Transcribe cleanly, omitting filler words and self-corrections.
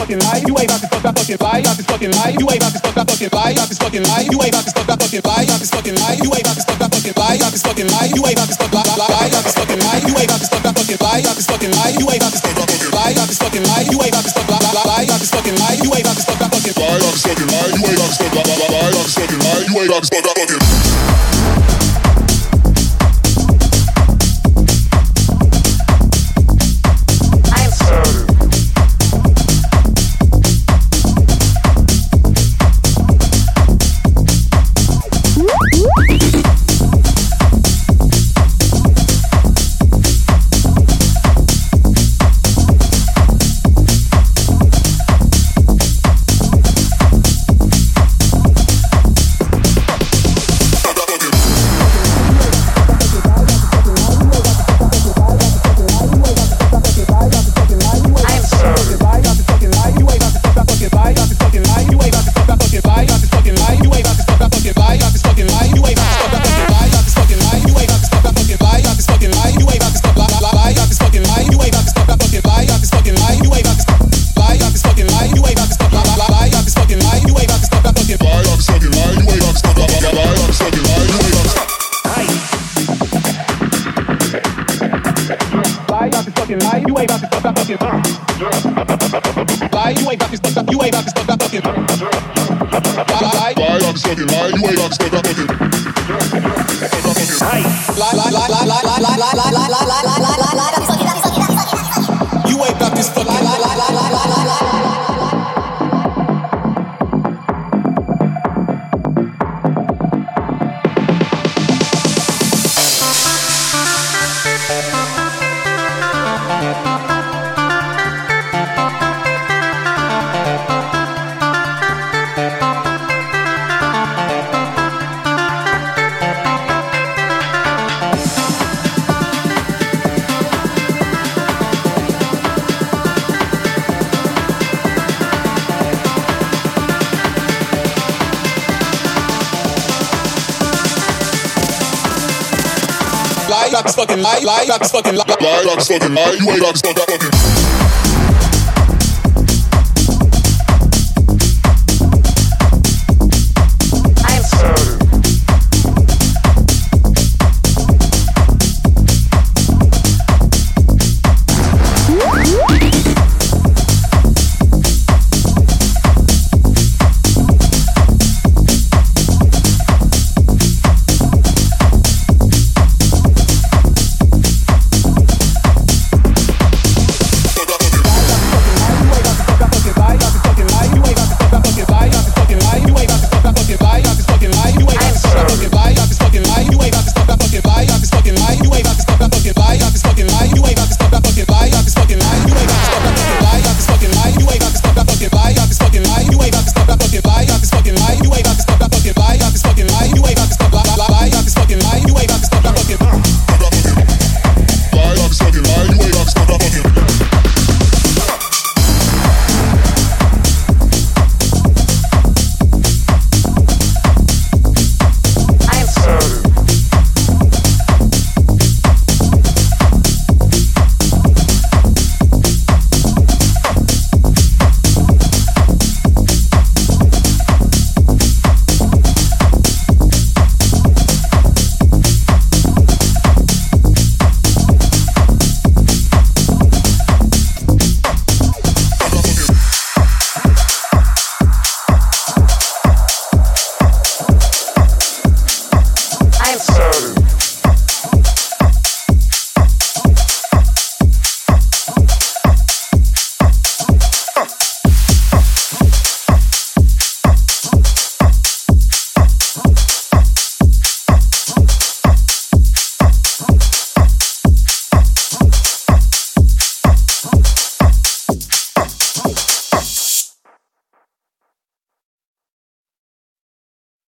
fucking life. You ain't about to fuck that fucking life. Out this fucking life. You ain't about to fuck that fucking life. Out this fucking life. You ain't about to fuck that fucking life. Out this fucking life. You ain't about to fuck that fucking life. Out this fucking life. You ain't about to fuck that life. Out this fucking life. You ain't about to fuck that fucking life. Out this fucking life. You ain't about to fuck that fucking life. Out this fucking life. You ain't about to fuck that life. Out this fucking life. You ain't about to fuck that fucking life. Out this fucking life. You ain't about to fuck that life. Out this fucking life. You ain't about to fuck that fucking got this fucking light, got this fucking light, got this fucking light, you ain't got this fucking